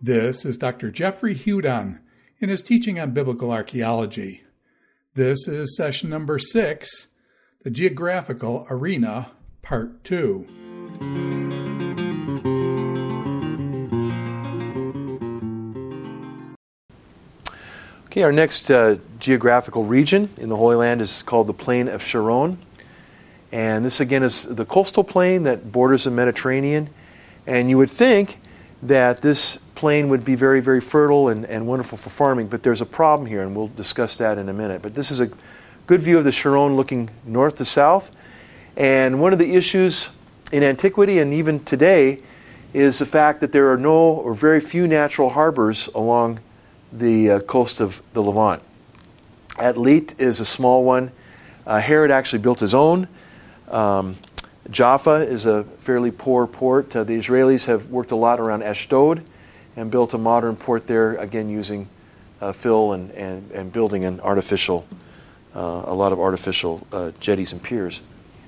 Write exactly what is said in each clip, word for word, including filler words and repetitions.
This is Doctor Jeffrey Hudon in his teaching on biblical archaeology. This is session number six, the Geographical Arena, part two. Okay, our next uh, geographical region in the Holy Land is called the Plain of Sharon. And this again is the coastal plain that borders the Mediterranean. And you would think that this plain would be very, very fertile and, and wonderful for farming, but there's a problem here, and we'll discuss that in a minute. But this is a good view of the Sharon looking north to south. And one of the issues in antiquity and even today is the fact that there are no or very few natural harbors along the uh, coast of the Levant. Atlit is a small one. Uh, Herod actually built his own. Um, Jaffa is a fairly poor port. Uh, the Israelis have worked a lot around Ashdod and built a modern port there, again using uh, fill and, and, and building an artificial, uh, a lot of artificial uh, jetties and piers.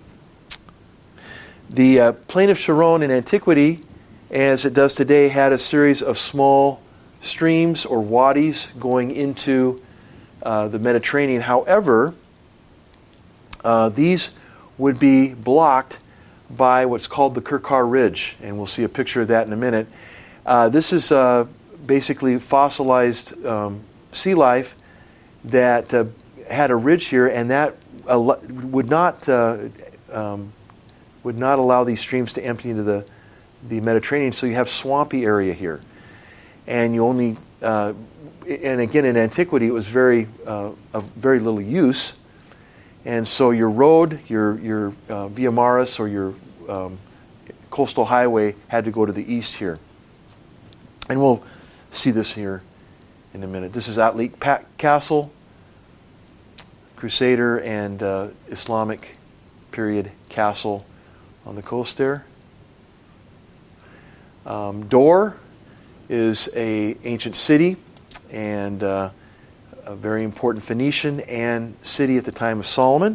The uh, Plain of Sharon in antiquity, as it does today, had a series of small streams or wadis going into uh, the Mediterranean. However, uh, these would be blocked by what's called the Kerkar Ridge, and we'll see a picture of that in a minute. Uh, this is uh, basically fossilized um, sea life that uh, had a ridge here, and that al- would not uh, um, would not allow these streams to empty into the the Mediterranean. So you have swampy area here, and you only uh, and again in antiquity it was very uh, of very little use. And so your road, your your uh, Via Maris or your um, coastal highway had to go to the east here. And we'll see this here in a minute. This is Atlit pa- Castle, Crusader and uh, Islamic period castle on the coast there. Um, Dor is a ancient city and uh, a very important Phoenician and city at the time of Solomon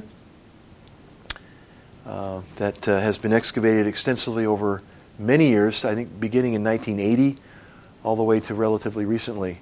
uh, that uh, has been excavated extensively over many years, I think beginning in nineteen eighty, all the way to relatively recently.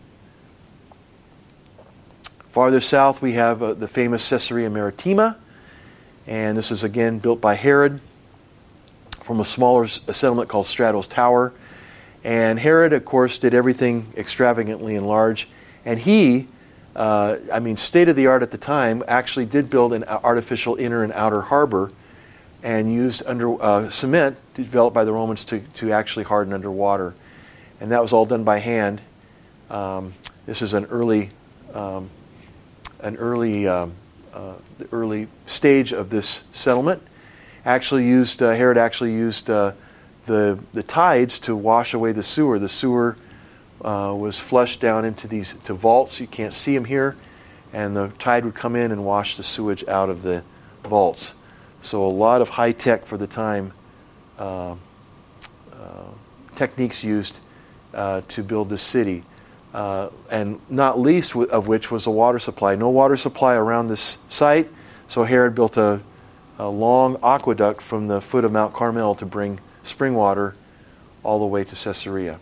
Farther south we have uh, the famous Caesarea Maritima, and this is again built by Herod from a smaller a settlement called Stratos Tower. And Herod, of course, did everything extravagantly and large, and he Uh, I mean, state-of-the-art at the time, actually did build an artificial inner and outer harbor and used under uh, cement developed by the Romans to, to actually harden underwater. And that was all done by hand. Um, this is an early um, an early um, uh, the early stage of this settlement. Actually used uh, Herod actually used uh, the the tides to wash away the sewer. The sewer Uh, was flushed down into these to vaults. You can't see them here, and the tide would come in and wash the sewage out of the vaults. So a lot of high tech for the time uh, uh, techniques used uh, to build this city, uh, and not least w- of which was a water supply. No water supply around this site, so Herod built a, a long aqueduct from the foot of Mount Carmel to bring spring water all the way to Caesarea.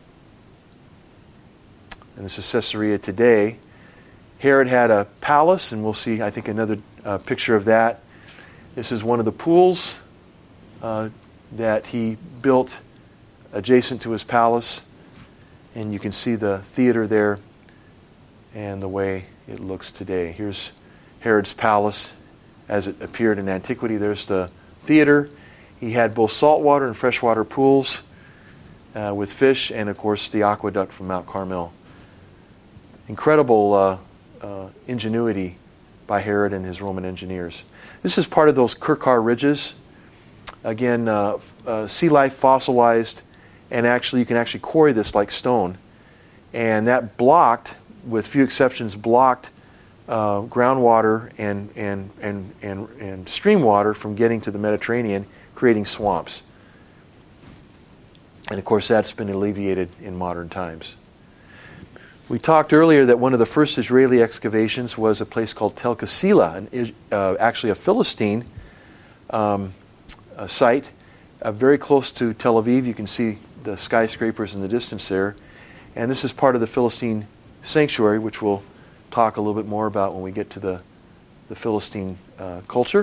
And this is Caesarea today. Herod had a palace, and we'll see, I think, another uh, picture of that. This is one of the pools uh, that he built adjacent to his palace. And you can see the theater there and the way it looks today. Here's Herod's palace as it appeared in antiquity. There's the theater. He had both saltwater and freshwater pools uh, with fish, and, of course, the aqueduct from Mount Carmel. Incredible uh, uh, ingenuity by Herod and his Roman engineers. This is part of those Kerkar ridges. Again, uh, uh, sea life fossilized, and actually you can actually quarry this like stone. And that blocked, with few exceptions, blocked uh, groundwater and, and, and, and, and stream water from getting to the Mediterranean, creating swamps. And of course that's been alleviated in modern times. We talked earlier that one of the first Israeli excavations was a place called Tel Kasila, an, uh, actually a Philistine um, a site uh, very close to Tel Aviv. You can see the skyscrapers in the distance there. And this is part of the Philistine sanctuary, which we'll talk a little bit more about when we get to the, the Philistine uh, culture.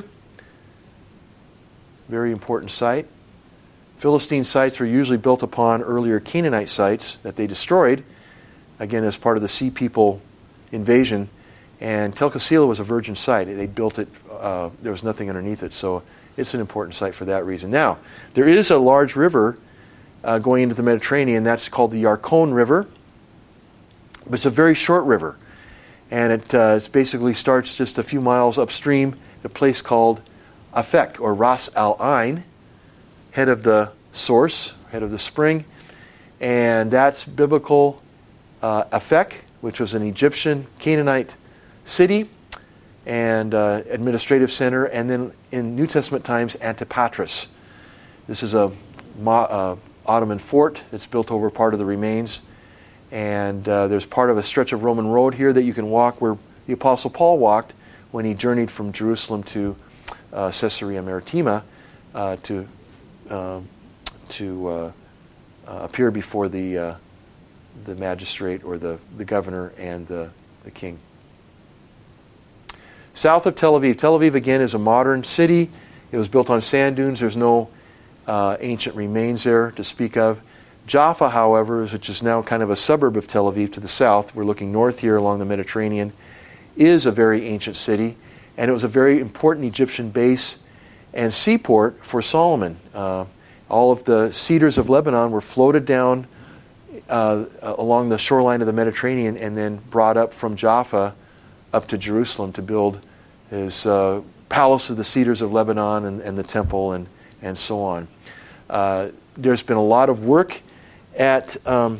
Very important site. Philistine sites were usually built upon earlier Canaanite sites that they destroyed, again as part of the Sea People invasion. And Tel Qasila was a virgin site. They built it, uh, there was nothing underneath it, so it's an important site for that reason. Now, there is a large river uh, going into the Mediterranean. That's called the Yarkon River. But it's a very short river. And it uh, it's basically starts just a few miles upstream at a place called Afek, or Ras Al Ain, head of the source, head of the spring. And that's biblical uh, Afek, which was an Egyptian Canaanite city and uh, administrative center, and then in New Testament times, Antipatris. This is a mo- uh, Ottoman fort that's built over part of the remains, and uh, there's part of a stretch of Roman road here that you can walk where the Apostle Paul walked when he journeyed from Jerusalem to uh, Caesarea Maritima uh, to uh, to uh, uh, appear before the uh, the magistrate or the, the governor and the, the king. South of Tel Aviv. Tel Aviv, again, is a modern city. It was built on sand dunes. There's no uh, ancient remains there to speak of. Jaffa, however, which is now kind of a suburb of Tel Aviv to the south, we're looking north here along the Mediterranean, is a very ancient city, and it was a very important Egyptian base and seaport for Solomon. Uh, all of the cedars of Lebanon were floated down uh, along the shoreline of the Mediterranean and then brought up from Jaffa up to Jerusalem to build his uh, palace of the cedars of Lebanon and, and the temple and, and so on. Uh, there's been a lot of work at um,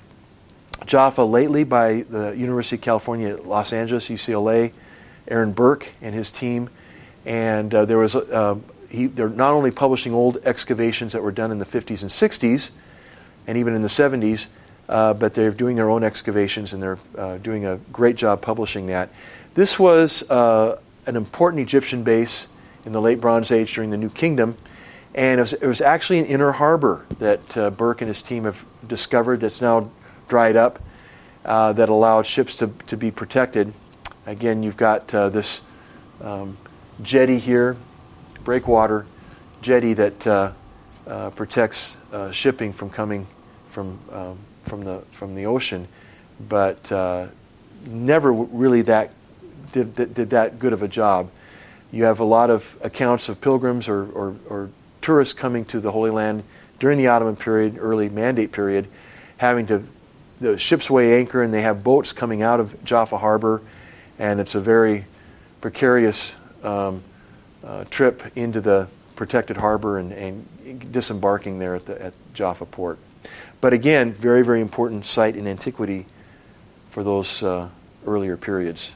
Jaffa lately by the University of California at Los Angeles, U C L A, Aaron Burke and his team. And uh, there was uh, he, they're not only publishing old excavations that were done in the fifties and sixties and even in the seventies, uh, but they're doing their own excavations, and they're uh, doing a great job publishing that. This was uh, an important Egyptian base in the late Bronze Age during the New Kingdom, and it was, it was actually an inner harbor that uh, Burke and his team have discovered that's now dried up, uh, that allowed ships to, to be protected. Again, you've got uh, this um, jetty here, breakwater jetty that uh, uh, protects uh, shipping from coming from um, from the from the ocean, but uh, never really that did, did did that good of a job. You have a lot of accounts of pilgrims or, or, or tourists coming to the Holy Land during the Ottoman period, early Mandate period, having to the ships weigh anchor, and they have boats coming out of Jaffa Harbor, and it's a very precarious um, uh, trip into the protected harbor and, and disembarking there at the at Jaffa port. But again, very, very important site in antiquity for those uh, earlier periods.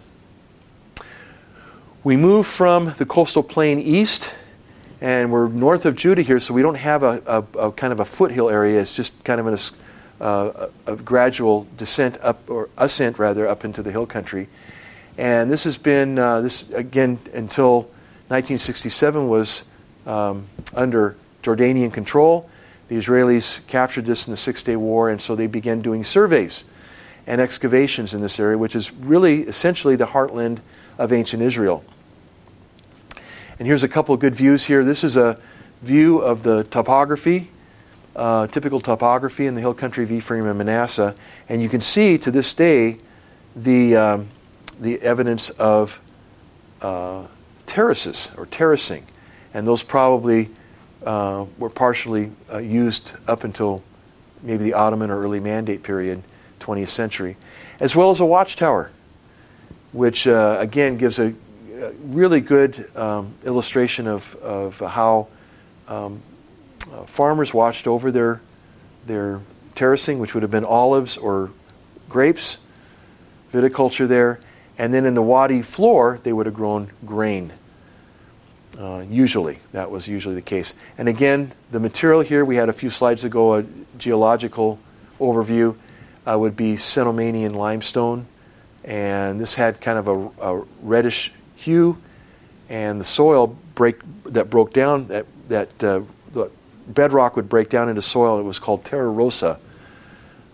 We move from the coastal plain east, and we're north of Judah here, so we don't have a, a, a kind of a foothill area. It's just kind of in a, uh, a, a gradual descent up, or ascent rather, up into the hill country. And this has been, uh, this again, until nineteen sixty-seven was um, under Jordanian control. The Israelis captured this in the Six-Day War, and so they began doing surveys and excavations in this area, which is really essentially the heartland of ancient Israel. And here's a couple of good views here. This is a view of the topography, uh, typical topography in the hill country of Ephraim and Manasseh. And you can see to this day the um, the evidence of uh, terraces or terracing. And those probably uh, were partially uh, used up until maybe the Ottoman or early Mandate period, twentieth century, as well as a watchtower, which uh, again gives a, a really good um, illustration of, of how um, uh, farmers watched over their their terracing, which would have been olives or grapes, viticulture there, and then in the wadi floor they would have grown grain. Uh, usually, that was usually the case. And again, the material here, we had a few slides ago, a geological overview, uh, would be Cenomanian limestone. And this had kind of a, a reddish hue, and the soil break that broke down, that, that uh, the bedrock would break down into soil. It was called terra rossa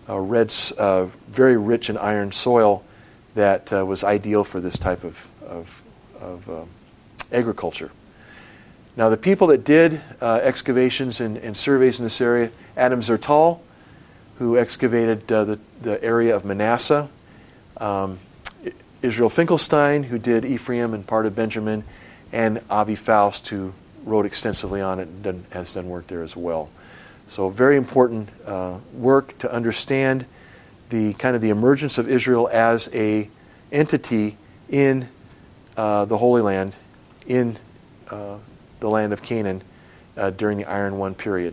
uh, red, uh, very rich in iron soil that uh, was ideal for this type of, of, of uh, agriculture. Now, the people that did uh, excavations and, and surveys in this area, Adam Zertal, who excavated uh, the, the area of Manasseh, um, Israel Finkelstein, who did Ephraim and part of Benjamin, and Avi Faust, who wrote extensively on it and done, has done work there as well. So very important uh, work to understand the kind of the emergence of Israel as a entity in uh, the Holy Land, in uh, the land of Canaan uh, during the Iron One period.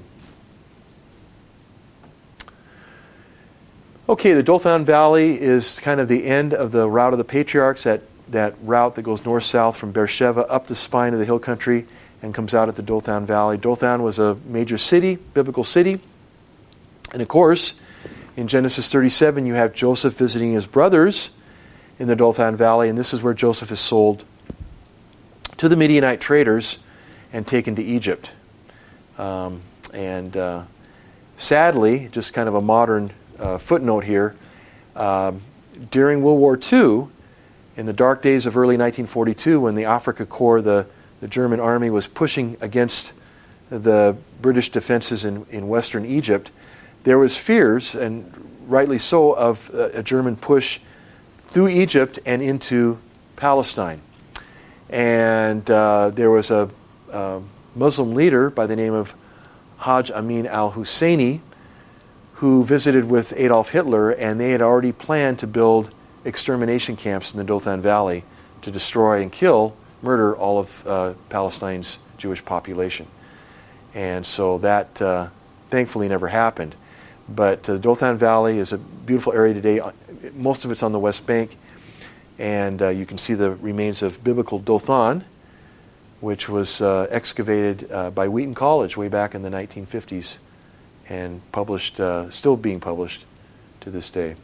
Okay, the Dothan Valley is kind of the end of the route of the patriarchs, that, that route that goes north-south from Beersheba up the spine of the hill country and comes out at the Dothan Valley. Dothan was a major city, biblical city. And of course, in Genesis thirty-seven, you have Joseph visiting his brothers in the Dothan Valley, and this is where Joseph is sold to the Midianite traders and taken to Egypt. Um, and uh, sadly, just kind of a modern uh, footnote here, um, during World War Two, in the dark days of early nineteen forty-two, when the Afrika Korps, the, the German army, was pushing against the British defenses in, in western Egypt, there was fears, and rightly so, of a, a German push through Egypt and into Palestine. And uh, there was a, a Muslim leader by the name of Hajj Amin al-Husseini who visited with Adolf Hitler, and they had already planned to build extermination camps in the Dothan Valley to destroy and kill, murder all of uh, Palestine's Jewish population. And so that uh, thankfully never happened. But uh, the Dothan Valley is a beautiful area today. Most of it's on the West Bank. And uh, you can see the remains of biblical Dothan, which was uh, excavated uh, by Wheaton College way back in the nineteen fifties and published, uh, still being published to this day.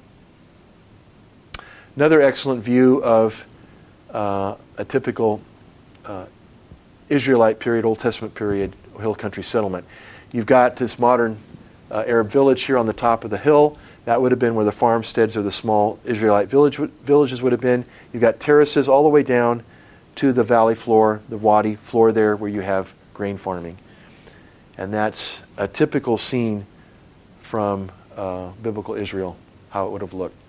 Another excellent view of uh, a typical uh, Israelite period, Old Testament period, hill country settlement. You've got this modern uh, Arab village here on the top of the hill. That would have been where the farmsteads or the small Israelite village, villages would have been. You've got terraces all the way down to the valley floor, the wadi floor there, where you have grain farming. And that's a typical scene from uh, biblical Israel, how it would have looked.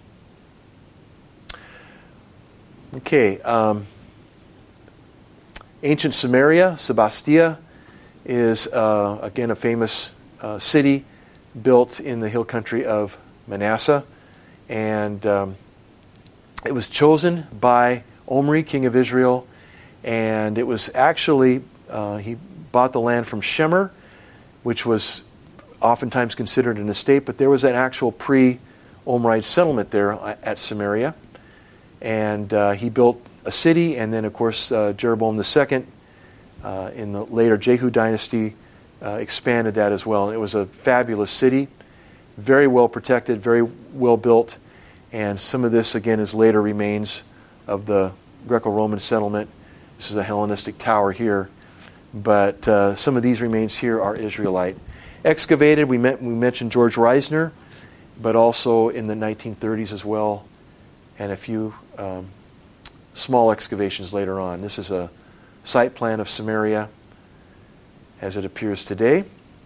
Okay, um, ancient Samaria, Sebastia, is uh, again a famous uh, city built in the hill country of Manasseh, and um, it was chosen by Omri, king of Israel, and it was actually, uh, he bought the land from Shemer, which was oftentimes considered an estate, but there was an actual pre-Omride settlement there at Samaria, and uh, he built a city, and then of course uh, Jeroboam the Second, uh, in the later Jehu dynasty, uh, expanded that as well. And it was a fabulous city, very well protected, very well built, and some of this again is later remains of the Greco-Roman settlement. This is a Hellenistic tower here, but uh, some of these remains here are Israelite. Excavated, we, met, we mentioned George Reisner, but also in the nineteen thirties as well, and a few um, small excavations later on. This is a site plan of Samaria as it appears today.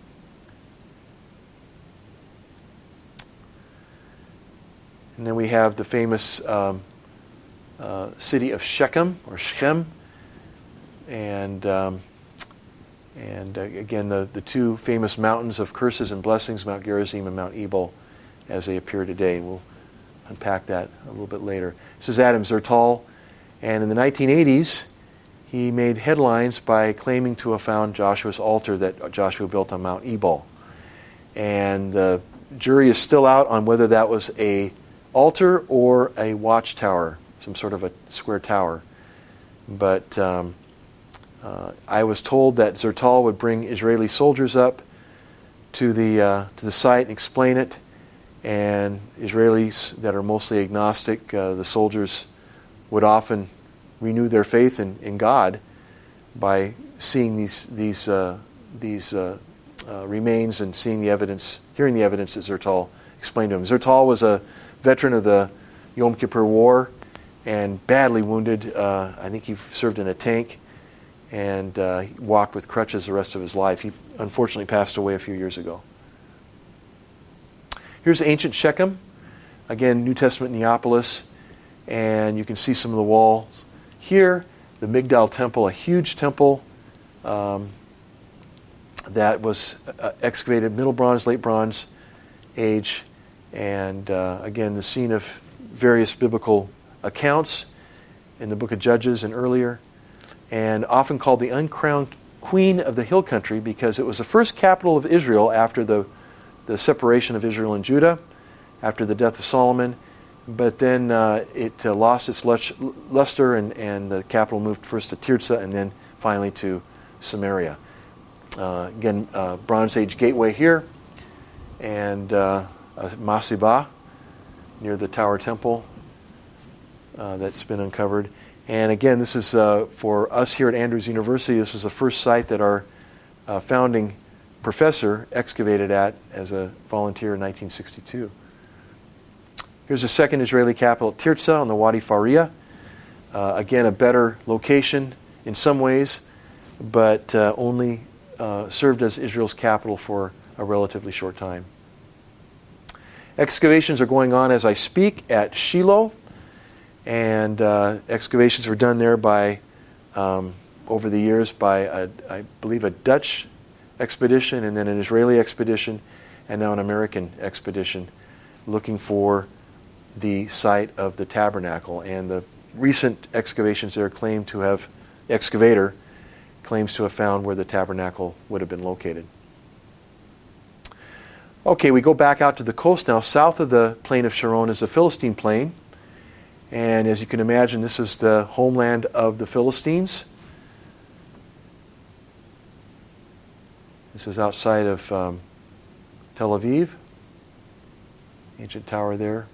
And then we have the famous um, uh, city of Shechem, or Shechem. And um, and uh, again, the, the two famous mountains of curses and blessings, Mount Gerizim and Mount Ebal, as they appear today. And we'll unpack that a little bit later. This is Adam Zertal. And in the nineteen eighties, he made headlines by claiming to have found Joshua's altar that Joshua built on Mount Ebal. And the jury is still out on whether that was a altar or a watchtower, some sort of a square tower. But um, uh, I was told that Zertal would bring Israeli soldiers up to the uh, to the site and explain it. And Israelis that are mostly agnostic, uh, the soldiers would often renew their faith in, in God by seeing these these uh, these uh, uh, remains and seeing the evidence, hearing the evidence that Zertal explain to him. Zertal was a veteran of the Yom Kippur War and badly wounded. Uh, I think he served in a tank and uh, walked with crutches the rest of his life. He unfortunately passed away a few years ago. Here's ancient Shechem. Again, New Testament Neapolis. And you can see some of the walls. Here, the Migdal Temple, a huge temple um, that was uh, excavated Middle Bronze, Late Bronze age. And uh, again, the scene of various biblical accounts in the book of Judges and earlier. And often called the uncrowned queen of the hill country because it was the first capital of Israel after the, the separation of Israel and Judah, after the death of Solomon. But then uh, it uh, lost its luster, and, and the capital moved first to Tirzah and then finally to Samaria. Uh, again, uh, Bronze Age gateway here, and uh, Masibah near the Tower Temple uh, that's been uncovered. And again, this is uh, for us here at Andrews University. This is the first site that our uh, founding professor excavated at as a volunteer in nineteen sixty-two. Here's the second Israeli capital at Tirzah on the Wadi Faria. Uh, again, a better location in some ways, but uh, only uh, served as Israel's capital for a relatively short time. Excavations are going on as I speak at Shiloh. And uh, excavations were done there by, um, over the years, by, a, I believe, a Dutch expedition and then an Israeli expedition and now an American expedition looking for the site of the tabernacle. And the recent excavations there claim to have, excavator claims to have found where the tabernacle would have been located. Okay, we go back out to the coast now. South of the plain of Sharon is the Philistine plain. And as you can imagine, this is the homeland of the Philistines. This is outside of um, Tel Aviv. Ancient tower there.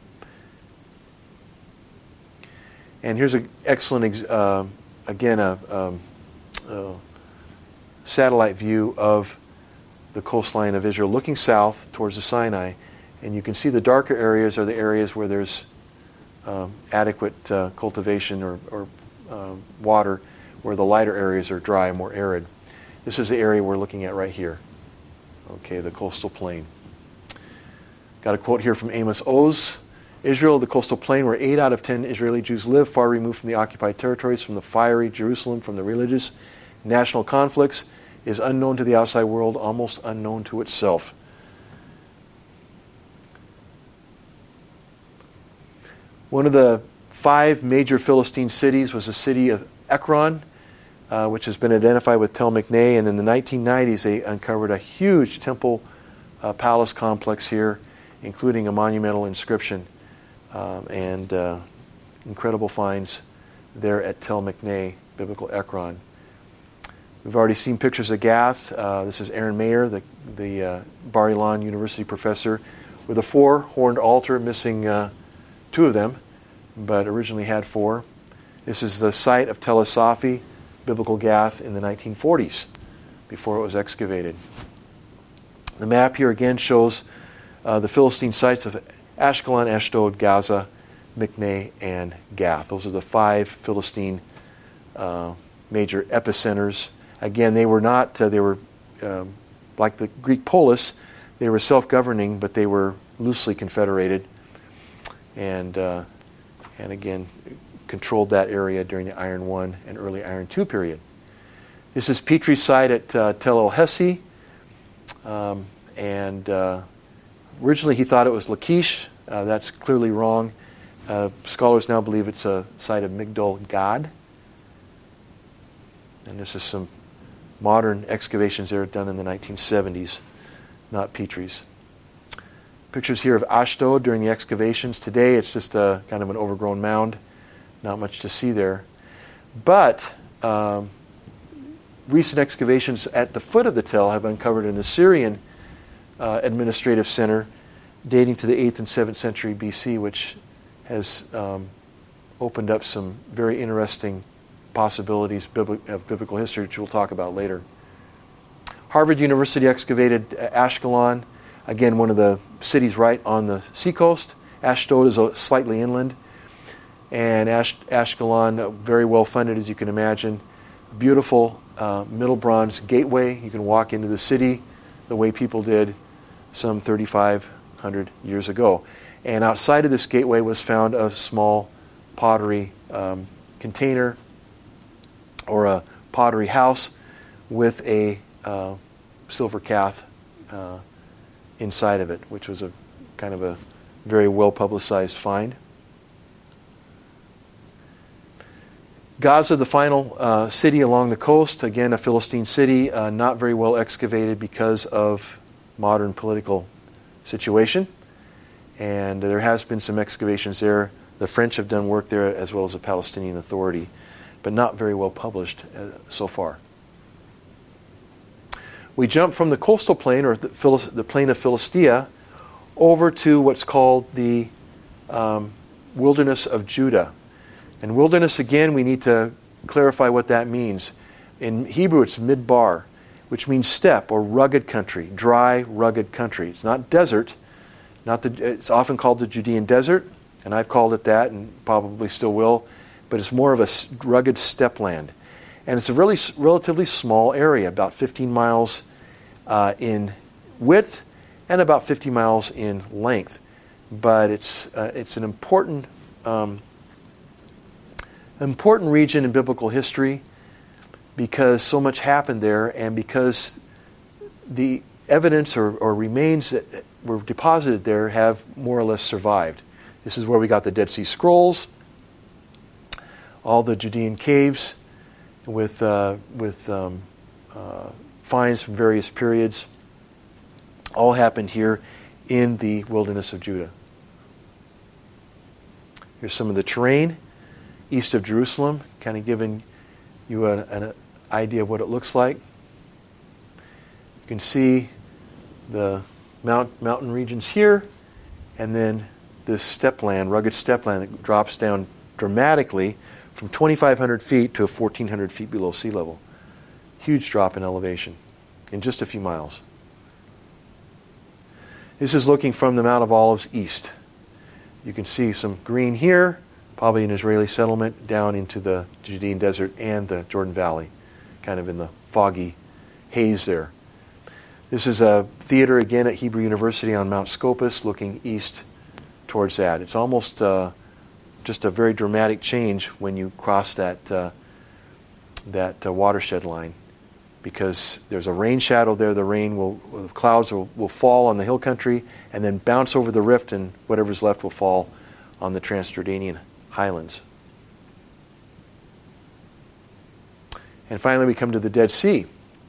And here's an excellent, uh, again, a, um, a satellite view of the coastline of Israel, looking south towards the Sinai. And you can see the darker areas are the areas where there's Um, adequate uh, cultivation or, or uh, water, where the lighter areas are dry, more arid. This is the area we're looking at right here. Okay, the coastal plain. Got a quote here from Amos Oz. Israel, the coastal plain where eight out of ten Israeli Jews live, far removed from the occupied territories, from the fiery Jerusalem, from the religious national conflicts, is unknown to the outside world, almost unknown to itself. One of the five major Philistine cities was the city of Ekron, uh, which has been identified with Tel McNay. And in the nineteen nineties, they uncovered a huge temple uh, palace complex here, including a monumental inscription um, and uh, incredible finds there at Tel McNay, biblical Ekron. We've already seen pictures of Gath. Uh, this is Aaron Mayer, the, the uh, Bar Ilan University professor, with a four-horned altar, missing uh, two of them, but originally had four. This is the site of Tel Asafi, biblical Gath, in the nineteen forties, before it was excavated. The map here again shows uh, the Philistine sites of Ashkelon, Ashdod, Gaza, Mikneh, and Gath. Those are the five Philistine uh, major epicenters. Again, they were not, uh, they were um, like the Greek polis, they were self-governing, but they were loosely confederated. And uh, and again, controlled that area during the Iron One and early Iron Two period. This is Petrie's site at uh, Tel El Hesi, um, and uh, originally he thought it was Lachish. Uh, that's clearly wrong. Uh, scholars now believe it's a site of Migdol Gad. And this is some modern excavations there done in the nineteen seventies, not Petrie's. Pictures here of Ashdod during the excavations. Today it's just a kind of an overgrown mound. Not much to see there. But um, recent excavations at the foot of the Tel have uncovered an Assyrian uh, administrative center dating to the eighth and seventh century B C, which has um, opened up some very interesting possibilities of biblical history, which we'll talk about later. Harvard University excavated Ashkelon. again, one of the cities right on the seacoast. Ashdod is a, slightly inland. And Ash, Ashkelon, very well funded, as you can imagine. Beautiful uh, Middle Bronze gateway. You can walk into the city the way people did some thirty-five hundred years ago. And outside of this gateway was found a small pottery um, container or a pottery house with a uh, silver calf uh, inside of it, which was a kind of a very well-publicized find. Gaza, the final uh, city along the coast, again a Philistine city, uh, not very well excavated because of modern political situation. And there has been some excavations there. The French have done work there as well as the Palestinian Authority, but not very well published uh, so far. We jump from the coastal plain, or the, Philis- the plain of Philistia, over to what's called the um, wilderness of Judah. And wilderness, again, we need to clarify what that means. In Hebrew, it's midbar, which means steppe or rugged country, dry, rugged country. It's not desert. Not the, it's often called the Judean desert, and I've called it that and probably still will, but it's more of a rugged steppe land. And it's a really relatively small area, about fifteen miles uh, in width and about fifty miles in length. But it's uh, it's an important um, important region in biblical history because so much happened there, and because the evidence or, or remains that were deposited there have more or less survived. This is where we got the Dead Sea Scrolls, all the Judean caves with uh, with um, uh, finds from various periods. All happened here in the wilderness of Judah. Here's some of the terrain east of Jerusalem, kind of giving you a, an idea of what it looks like. You can see the mount, mountain regions here, and then this steppe land, rugged steppe land that drops down dramatically from twenty-five hundred feet to fourteen hundred feet below sea level. Huge drop in elevation in just a few miles. This is looking from the Mount of Olives east. You can see some green here, probably an Israeli settlement, down into the Judean desert and the Jordan Valley, kind of in the foggy haze there. This is a theater again at Hebrew University on Mount Scopus, looking east towards that. It's almost uh, just a very dramatic change when you cross that uh, that uh, watershed line, because there's a rain shadow there. The rain will, the clouds will, will fall on the hill country and then bounce over the rift, and whatever's left will fall on the Transjordanian highlands. And finally, we come to the Dead Sea.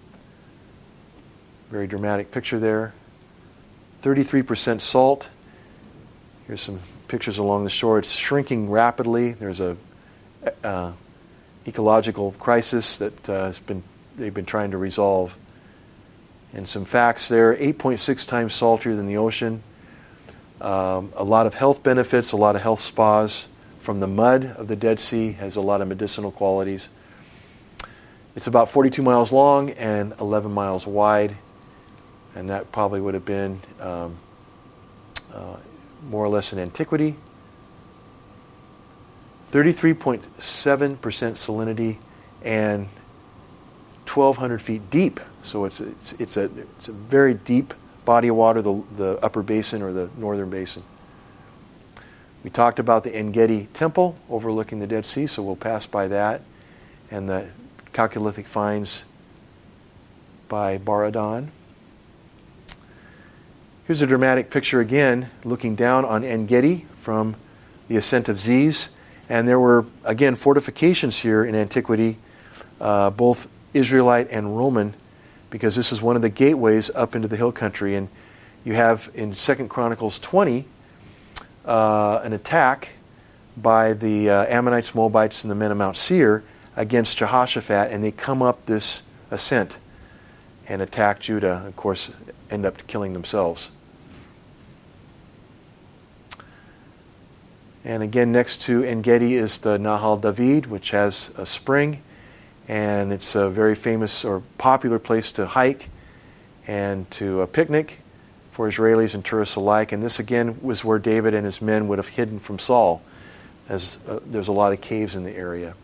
Very dramatic picture there. thirty-three percent salt. Here's some pictures along the shore. It's shrinking rapidly. There's a uh, ecological crisis that uh, has been they've been trying to resolve. And some facts there: eight point six times saltier than the ocean. Um, a lot of health benefits, a lot of health spas from the mud of the Dead Sea. Has a lot of medicinal qualities. It's about forty-two miles long and eleven miles wide, and that probably would have been um, uh, more or less in antiquity. thirty-three point seven percent salinity and twelve hundred feet deep. So it's it's it's a it's a very deep body of water, the the upper basin or the northern basin. We talked about the En Gedi Temple overlooking the Dead Sea, so we'll pass by that, and the Chalcolithic finds by Bar-Adon. Here's a dramatic picture again, looking down on En Gedi from the ascent of Ziz. And there were, again, fortifications here in antiquity, uh, both Israelite and Roman, because this is one of the gateways up into the hill country. And you have in Second Chronicles twenty uh, an attack by the uh, Ammonites, Moabites, and the men of Mount Seir against Jehoshaphat, and they come up this ascent and attack Judah. Of course, end up killing themselves. And again, next to En Gedi is the Nahal David, which has a spring, and it's a very famous or popular place to hike and to a picnic. for Israelis and tourists alike. And this again was where David and his men would have hidden from Saul, as uh, there's a lot of caves in the area.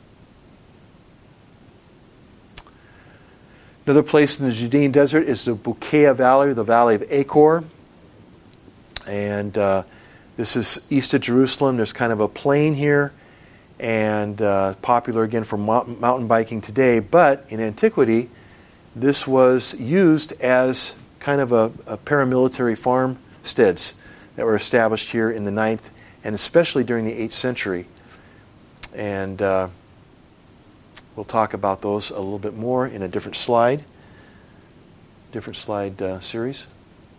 Another place in the Judean desert is the Bukia Valley, the Valley of Achor. And uh, this is east of Jerusalem. There's kind of a plain here, and uh, popular again for mountain biking today. But in antiquity, this was used as kind of a, a paramilitary farmsteads that were established here in the ninth, and especially during the eighth century. And uh, we'll talk about those a little bit more in a different slide, different slide uh, series.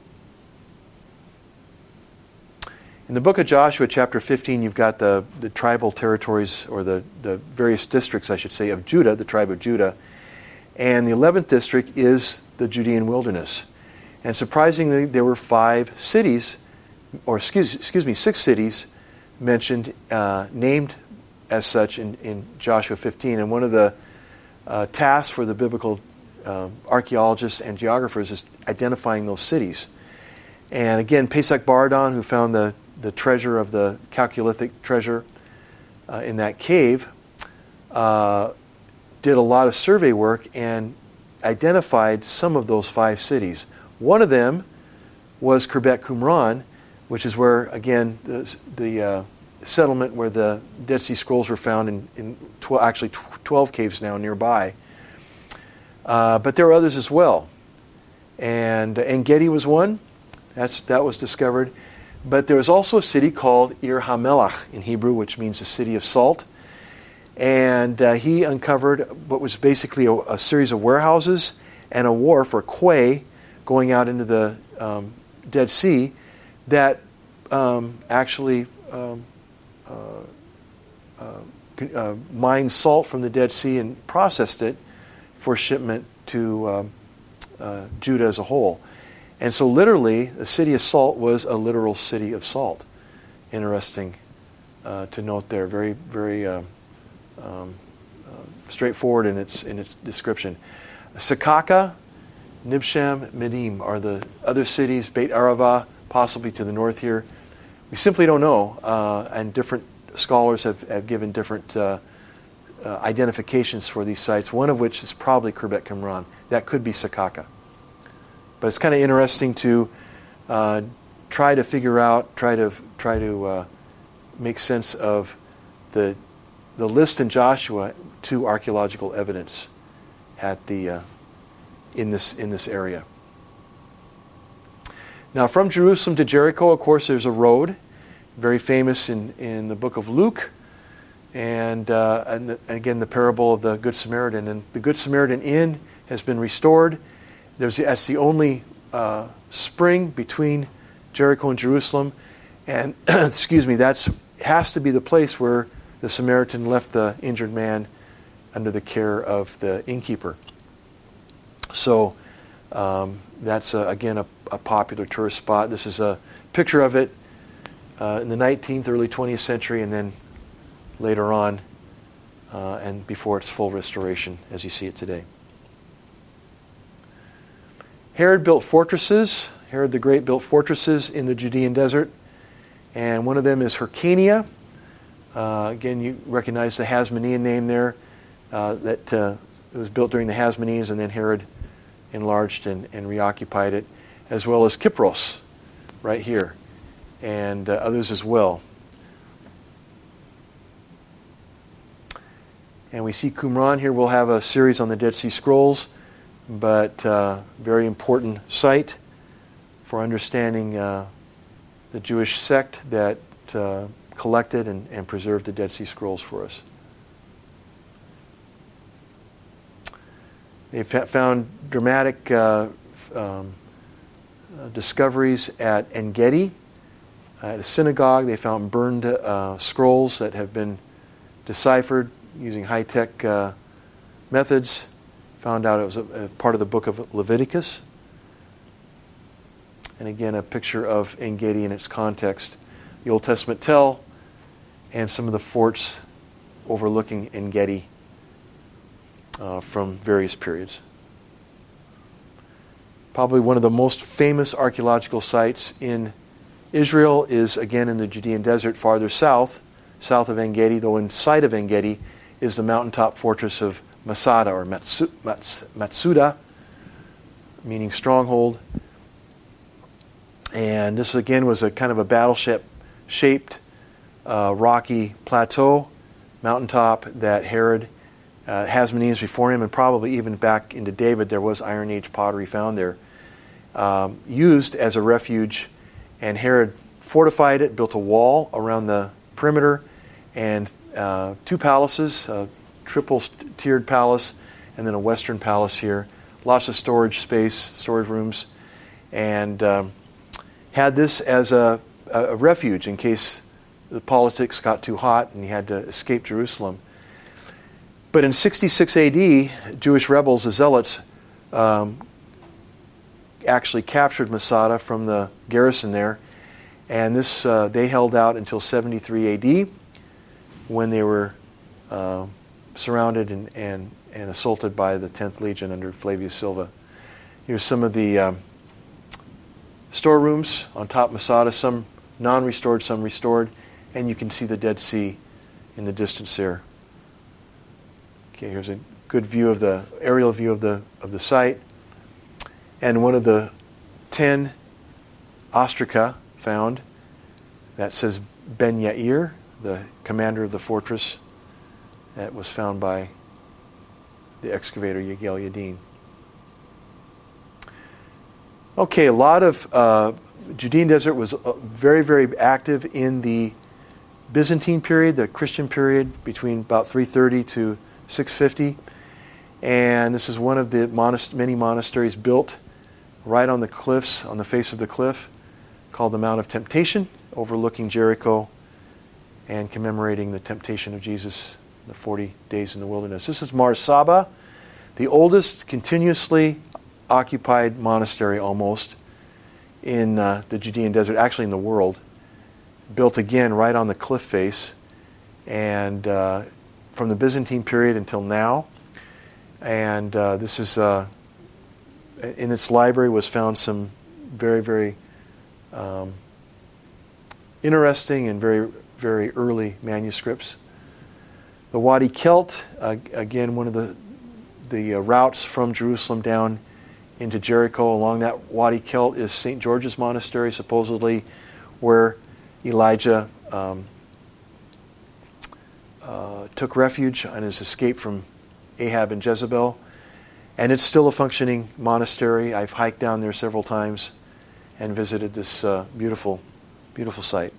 In the book of Joshua, chapter fifteen, you've got the, the tribal territories, or the, the various districts, I should say, of Judah, the tribe of Judah. And the eleventh district is the Judean wilderness. And surprisingly, there were five cities, or excuse, excuse me, six cities mentioned, uh, named as such in, in Joshua fifteen. And one of the uh, tasks for the biblical uh, archaeologists and geographers is identifying those cities. And again, Pesach Bardon, who found the, the treasure of the Chalcolithic treasure uh, in that cave, uh, did a lot of survey work and identified some of those five cities. One of them was Khirbet Qumran, which is where, again, the, the uh, settlement where the Dead Sea Scrolls were found in, in tw- actually twelve caves now nearby. Uh, but there are others as well. And En-Gedi was one. That's, that was discovered. But there was also a city called Ir HaMelech in Hebrew, which means the city of salt. And uh, he uncovered what was basically a, a series of warehouses and a wharf, or quay, going out into the um, Dead Sea that um, actually um, uh, uh, uh, mined salt from the Dead Sea and processed it for shipment to um, uh, Judah as a whole. And so literally, the city of salt was a literal city of salt. Interesting uh, to note there. Very, very uh, um, uh, straightforward in its in its description. Sakaka, Nibsham, Medim are the other cities. Beit Arava, possibly to the north here. We simply don't know, uh, and different scholars have, have given different uh, uh, identifications for these sites, one of which is probably Khirbet Qumran. That could be Sakaka. But it's kind of interesting to uh, try to figure out, try to try to uh, make sense of the the list in Joshua to archaeological evidence at the uh, in this in this area. Now, from Jerusalem to Jericho, of course, there's a road, very famous in, in the book of Luke, and uh, and, the, and again the parable of the Good Samaritan. And the Good Samaritan Inn has been restored. There's that's the only uh, spring between Jericho and Jerusalem, and excuse me, that's has to be the place where the Samaritan left the injured man under the care of the innkeeper. So um, that's uh, again a, a popular tourist spot. This is a picture of it uh, in the nineteenth, early twentieth century, and then later on, uh, and before its full restoration, as you see it today. Herod built fortresses. Herod the Great built fortresses in the Judean desert. And one of them is Hyrcania. Uh, again, you recognize the Hasmonean name there. Uh, that uh, it was built during the Hasmoneans, and then Herod enlarged and, and reoccupied it, as well as Kypros, right here, and uh, others as well. And we see Qumran here. We'll have a series on the Dead Sea Scrolls, but uh, very important site for understanding uh, the Jewish sect that uh, collected and, and preserved the Dead Sea Scrolls for us. They've found dramatic uh, um, uh, discoveries at En-Gedi, uh, at a synagogue. They found burned uh, scrolls that have been deciphered using high-tech uh, methods. Found out it was a, a part of the book of Leviticus. And again, a picture of En-Gedi in its context. The Old Testament tell, and some of the forts overlooking En-Gedi uh, from various periods. Probably one of the most famous archaeological sites in Israel is, again, in the Judean desert farther south, south of En-Gedi, though inside of En-Gedi is the mountaintop fortress of Masada, or Matsu, Mats, Matsuda, meaning stronghold. And this, again, was a kind of a battleship-shaped uh, rocky plateau, mountaintop that Herod uh, has many years before him, and probably even back into David, there was Iron Age pottery found there, um, used as a refuge. And Herod fortified it, built a wall around the perimeter, and uh, two palaces, a triple-tiered palace, and then a western palace here. Lots of storage space, storage rooms, and um, had this as a, a refuge in case the politics got too hot and he had to escape Jerusalem. But in sixty-six A D, Jewish rebels, the Zealots, um, actually captured Masada from the garrison there, and this uh, they held out until seventy-three A D when they were uh, surrounded and, and, and assaulted by the tenth Legion under Flavius Silva. Here's some of the um, storerooms on top Masada, some non-restored, some restored, and you can see the Dead Sea in the distance there. Okay, here's a good view of the aerial view of the of the site, and one of the ten ostraca found that says Ben Yair, the commander of the fortress, that was found by the excavator Yigal Yadin. Okay, a lot of uh, Judean desert was uh, very, very active in the Byzantine period, the Christian period between about three thirty to six fifty. And this is one of the monast- many monasteries built right on the cliffs, on the face of the cliff, called the Mount of Temptation, overlooking Jericho and commemorating the temptation of Jesus, the forty days in the wilderness. This is Mar Saba, the oldest continuously occupied monastery almost in uh, the Judean desert, actually in the world, built again right on the cliff face, and uh, from the Byzantine period until now. And uh, this is, uh, in its library was found some very, very um, interesting and very, very early manuscripts. The Wadi Kelt, uh, again, one of the, the uh, routes from Jerusalem down into Jericho. Along that Wadi Kelt is Saint George's Monastery, supposedly where Elijah um, uh, took refuge on his escape from Ahab and Jezebel. And it's still a functioning monastery. I've hiked down there several times and visited this uh, beautiful, beautiful site.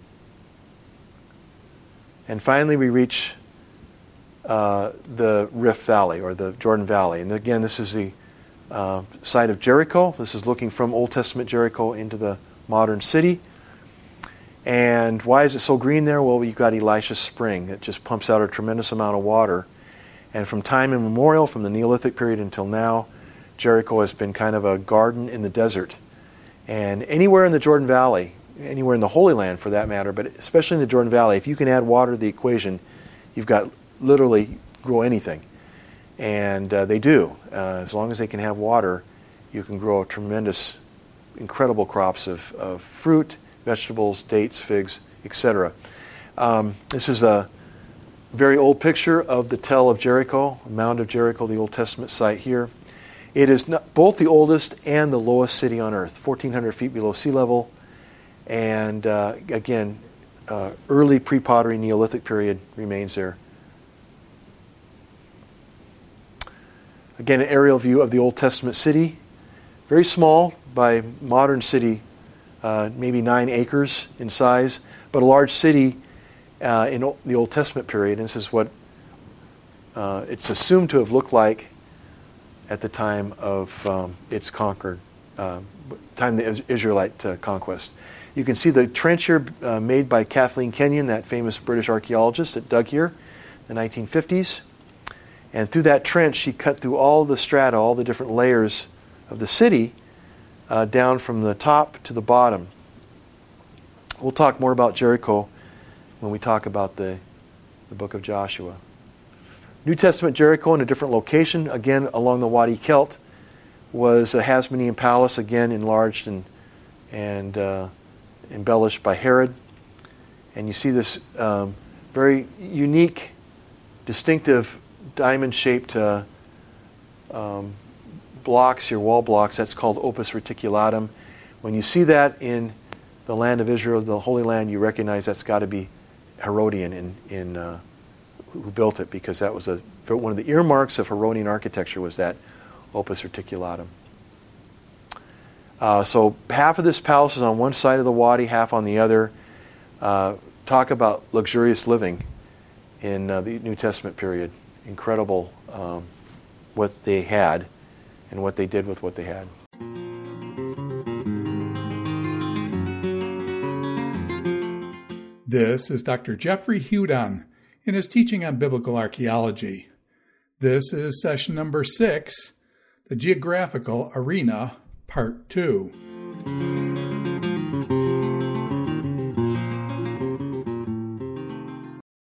And finally we reach uh, the Rift Valley, or the Jordan Valley. And again, this is the uh, site of Jericho. This is looking from Old Testament Jericho into the modern city. And why is it so green there? Well, you've got Elisha's spring. It just pumps out a tremendous amount of water. And from time immemorial, from the Neolithic period until now, Jericho has been kind of a garden in the desert. And anywhere in the Jordan Valley, anywhere in the Holy Land for that matter, but especially in the Jordan Valley, if you can add water to the equation, you've got literally grow anything. And uh, they do. Uh, as long as they can have water, you can grow tremendous, incredible crops of, of fruit, vegetables, dates, figs, et cetera. Um, this is a very old picture of the Tell of Jericho, Mound of Jericho, the Old Testament site here. It is not, both the oldest and the lowest city on earth, fourteen hundred feet below sea level. And uh, again, uh, early pre-pottery Neolithic period remains there. Again, an aerial view of the Old Testament city. Very small by modern city, uh, maybe nine acres in size, but a large city uh, in the Old Testament period. And this is what uh, it's assumed to have looked like at the time of um, its conquered, uh, time of the Israelite uh, conquest. You can see the trench here uh, made by Kathleen Kenyon, that famous British archaeologist that dug here in the nineteen fifties. And through that trench, she cut through all the strata, all the different layers of the city, uh, down from the top to the bottom. We'll talk more about Jericho when we talk about the, the book of Joshua. New Testament Jericho in a different location, again along the Wadi Kelt, was a Hasmonean palace, again enlarged and, and uh, embellished by Herod. And you see this um, very unique, distinctive diamond-shaped uh, um, blocks, your wall blocks. That's called opus reticulatum. When you see that in the land of Israel, the Holy Land, you recognize that's got to be Herodian in, in uh, who built it, because that was a one of the earmarks of Herodian architecture was that opus reticulatum. Uh, so half of this palace is on one side of the wadi, half on the other. Uh, talk about luxurious living in uh, the New Testament period. Incredible um, what they had and what they did with what they had. This is Doctor Jeffrey Hudon in his teaching on biblical archaeology. This is session number six, the Geographical Arena, Part two.